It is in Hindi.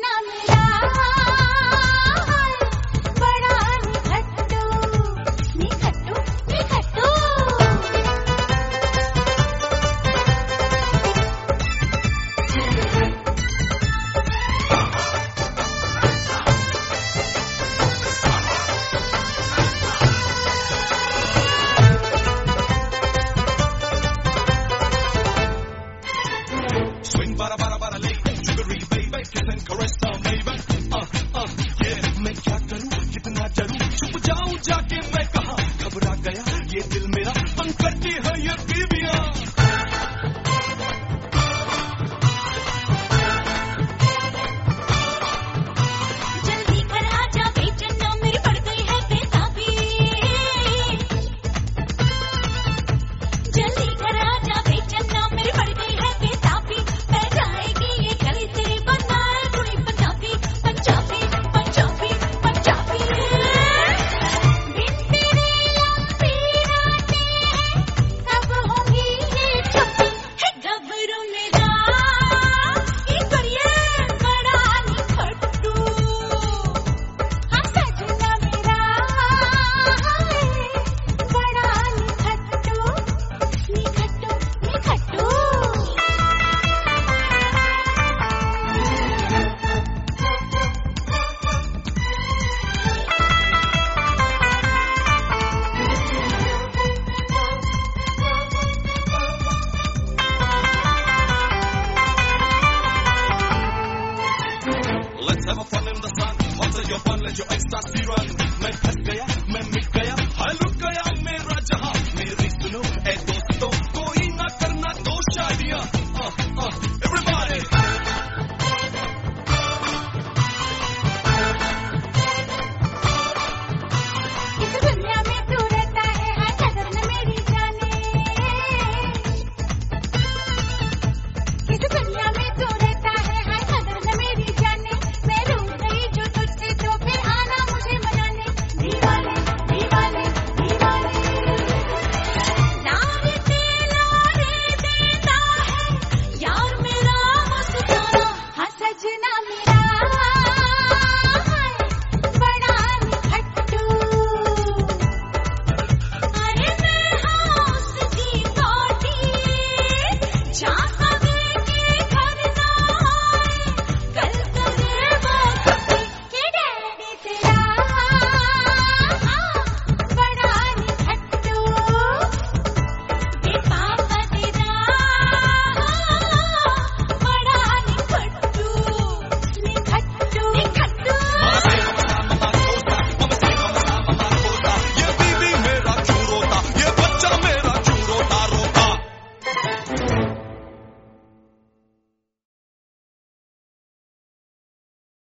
सजना मेरा बड़ा निखट्टू निखट्टू निखट्टू। Swing bara bara bara lay, sugary baby, kiss and caress the baby. Yeah, मैं क्या करूँ कितना डरूँ, छुप जाऊँ जाके मैं कहाँ, घबरा गया ये दिल मेरा, तंग करती है ये बीवियाँ। जल्दी घर आजा बेचैना मेरी पड़ गई है बेताबी। जल्दी घर आजा बेचैना मेरी पड़ गई है बेताबी। पै जाएगी ये गली तेरी बनाए कोई पंजाबी पंजाबी पंजाबी पंजाबी। बिन तेरे लंबी रातें कब होंगी ये छुट्टी है गबरू मेरा ये करिए बड़ा निखट्टू। हाँ सजना मेरा बड़ा निखट्टू निखट्टू निखट्टू। Let's have a fun in the sun, once your fun, let your ecstasy run. मैं फंस गया, मैं मिट गया, हाय लुट गया